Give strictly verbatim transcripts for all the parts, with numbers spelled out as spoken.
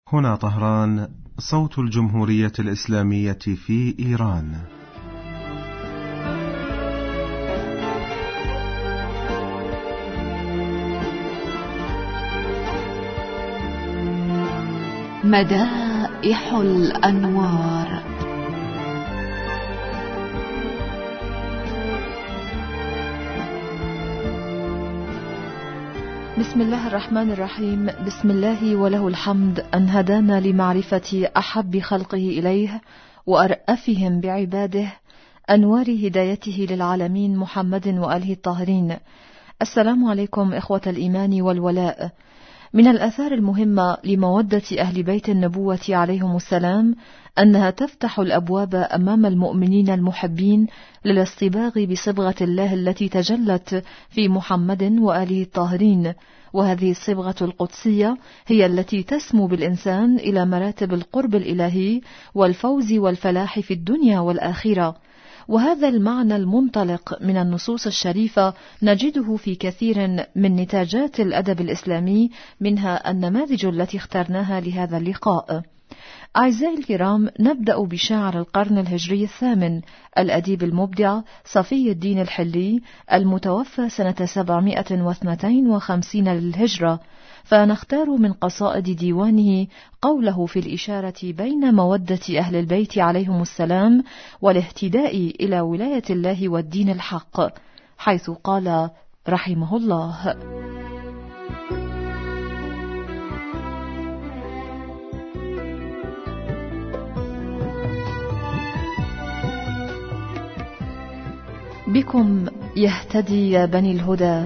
هنا طهران، صوت الجمهورية الإسلامية في إيران. مدائح الأنوار. بسم الله الرحمن الرحيم. بسم الله وله الحمد أن هدانا لمعرفة أحب خلقه إليه وأرأفهم بعباده، أنوار هدايته للعالمين، محمد وآله الطاهرين. السلام عليكم إخوة الإيمان والولاء. من الآثار المهمة لمودة أهل بيت النبوة عليهم السلام أنها تفتح الأبواب أمام المؤمنين المحبين للاصطباغ بصبغة الله التي تجلت في محمد وآله الطاهرين، وهذه الصبغة القدسية هي التي تسمو بالإنسان إلى مراتب القرب الإلهي والفوز والفلاح في الدنيا والآخرة. وهذا المعنى المنطلق من النصوص الشريفة نجده في كثير من نتاجات الأدب الإسلامي، منها النماذج التي اخترناها لهذا اللقاء. أعزائي الكرام، نبدأ بشاعر القرن الهجري الثامن، الأديب المبدع صفي الدين الحلي، المتوفى سنة سبعمائة واثنين وخمسين للهجرة، فنختار من قصائد ديوانه قوله في الإشارة بين مودة أهل البيت عليهم السلام والاهتداء إلى ولاية الله والدين الحق، حيث قال رحمه الله: بكم يهتدي يا بني الهدى،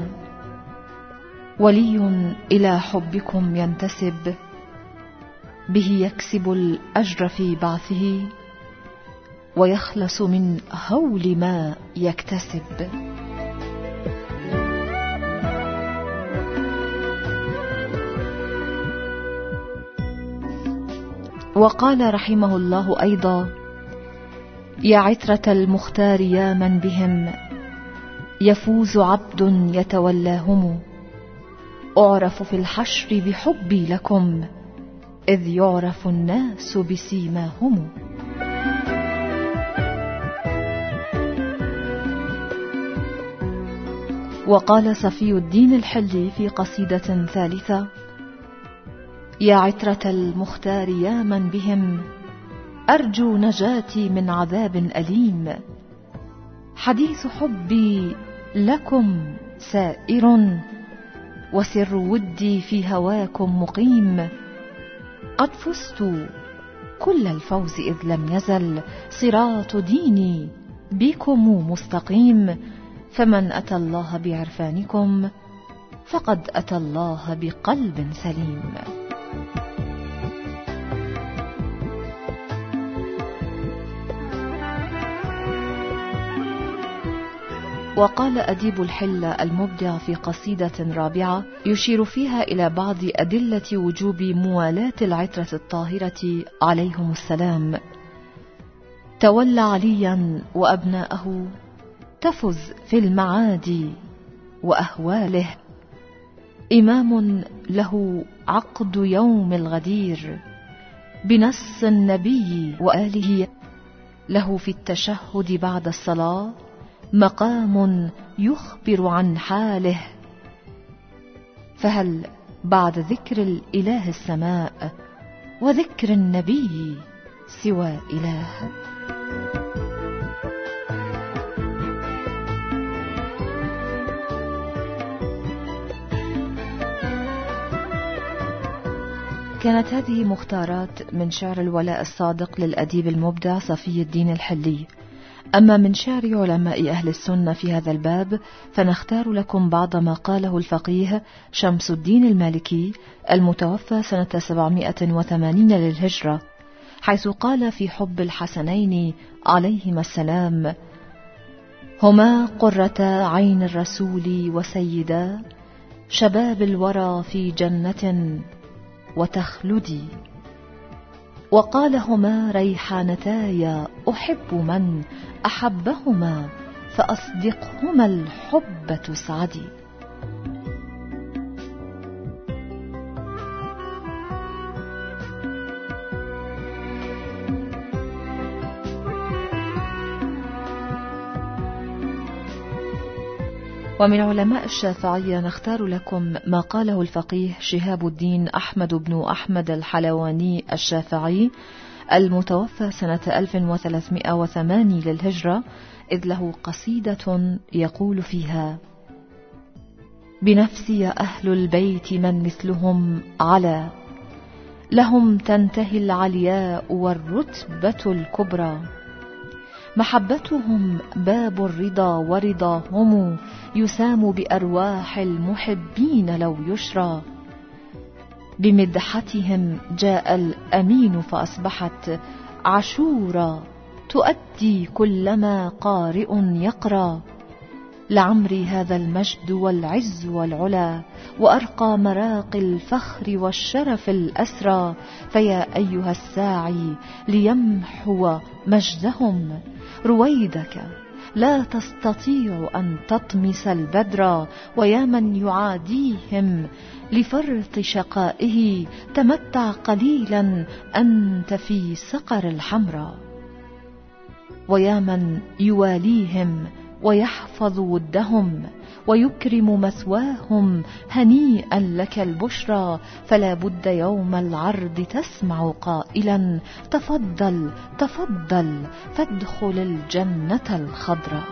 ولي إلى حبكم ينتسب، به يكسب الأجر في بعثه، ويخلص من هول ما يكتسب. وقال رحمه الله أيضا: يا عترة المختار يا من بهم يفوز عبد يتولاهم، أعرف في الحشر بحبي لكم، إذ يعرف الناس بسيماهم. وقال صفي الدين الحلي في قصيدة ثالثة: يا عترة المختار يا من بهم أرجو نجاتي من عذاب أليم، حديث حبي لكم سائر، وسر ودي في هواكم مقيم، قد فزت كل الفوز إذ لم يزل صراط ديني بكم مستقيم، فمن أتى الله بعرفانكم فقد أتى الله بقلب سليم. وقال أديب الحلة المبدع في قصيدة رابعة يشير فيها إلى بعض أدلة وجوب موالاة العترة الطاهرة عليهم السلام: تولى عليا وأبناءه تفز في المعادي وأهواله، إمام له عقد يوم الغدير، بنص النبي وآله، له في التشهد بعد الصلاة مقام يخبر عن حاله، فهل بعد ذكر الإله السماء وذكر النبي سوى إله؟ كانت هذه مختارات من شعر الولاء الصادق للأديب المبدع صفي الدين الحلي. أما من شعر علماء أهل السنة في هذا الباب فنختار لكم بعض ما قاله الفقيه شمس الدين المالكي، المتوفى سنة سبعمائة وثمانين للهجرة، حيث قال في حب الحسنين عليهما السلام: هما قرة عين الرسول وسيدا، شباب الورى في جنة وتخلدي. وقال: هما ريحانتاي أحب من أحبهما، فأصدقهما الحب تسعدي. ومن علماء الشافعية نختار لكم ما قاله الفقيه شهاب الدين أحمد بن أحمد الحلواني الشافعي المتوفى سنة ألف وثلاثمائة وثمانين للهجرة، إذ له قصيدة يقول فيها: بنفسي أهل البيت من مثلهم على، لهم تنتهي العلياء والرتبة الكبرى، محبتهم باب الرضا ورضاهم يسام بأرواح المحبين لو يشرى، بمدحتهم جاء الأمين فأصبحت عشورا تؤدي كلما قارئ يقرأ، لعمري هذا المجد والعز والعلا وأرقى مراقي الفخر والشرف الأسرى، فيا أيها الساعي ليمحو مجدهم رويدك لا تستطيع أن تطمس البدر، ويا من يعاديهم لفرط شقائه تمتع قليلا أنت في سقر الحمراء، ويا من يواليهم ويحفظ ودهم ويكرم مثواهم هنيئا لك البشرى، فلا بد يوم العرض تسمع قائلا تفضل تفضل فادخل الجنة الخضراء.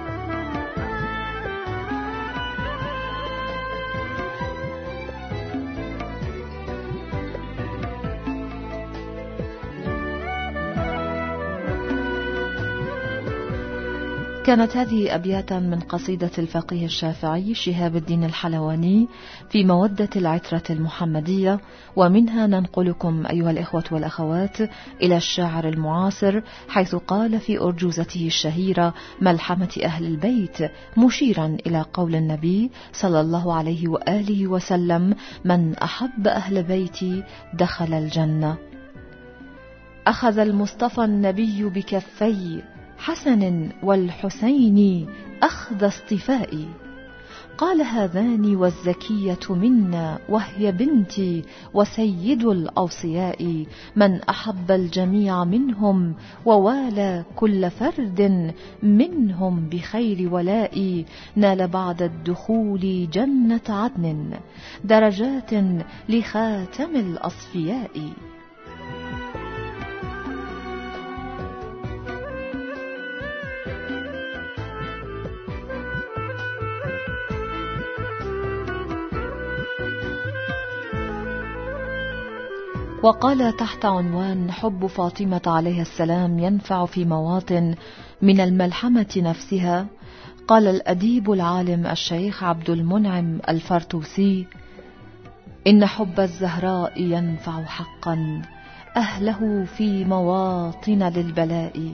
كانت هذه أبياتا من قصيدة الفقيه الشافعي شهاب الدين الحلواني في مودة العترة المحمدية، ومنها ننقلكم أيها الإخوة والأخوات إلى الشاعر المعاصر، حيث قال في أرجوزته الشهيرة ملحمة أهل البيت مشيرا إلى قول النبي صلى الله عليه وآله وسلم: من أحب أهل بيتي دخل الجنة. أخذ المصطفى النبي بكفي حسن والحسين أخذ اصطفائي، قال: هذان والزكية منا وهي بنتي وسيد الأوصياء، من أحب الجميع منهم ووالى كل فرد منهم بخير ولائي، نال بعد الدخول جنة عدن درجات لخاتم الأصفياء. وقال تحت عنوان حب فاطمة عليه السلام ينفع في مواطن من الملحمة نفسها، قال الأديب العالم الشيخ عبد المنعم الفرتوسي: إن حب الزهراء ينفع حقا أهله في مواطن للبلاء،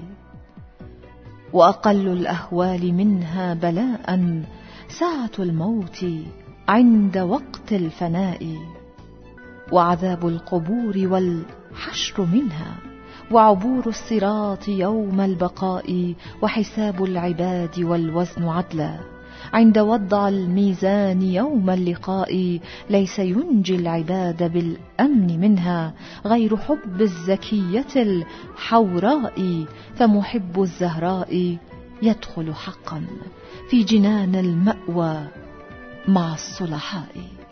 وأقل الأهوال منها بلاء ساعة الموت عند وقت الفناء، وعذاب القبور والحشر منها، وعبور الصراط يوم البقاء، وحساب العباد والوزن عدلا عند وضع الميزان يوم اللقاء، ليس ينجي العباد بالأمن منها غير حب الزكية الحوراء، فمحب الزهراء يدخل حقا في جنان المأوى مع الصلحاء.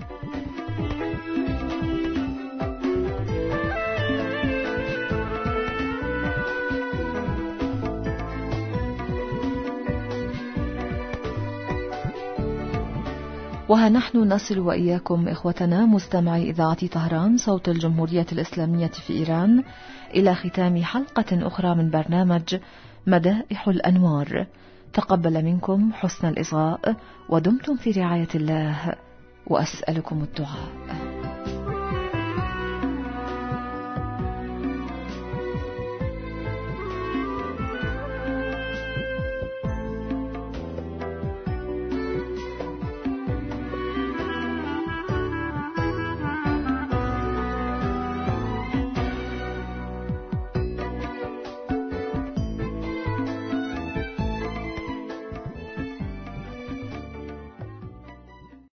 وها نحن نصل وإياكم إخوتنا مستمعي إذاعة طهران صوت الجمهورية الإسلامية في إيران إلى ختام حلقة أخرى من برنامج مدائح الأنوار. تقبل منكم حسن الإصغاء، ودمتم في رعاية الله، وأسألكم الدعاء.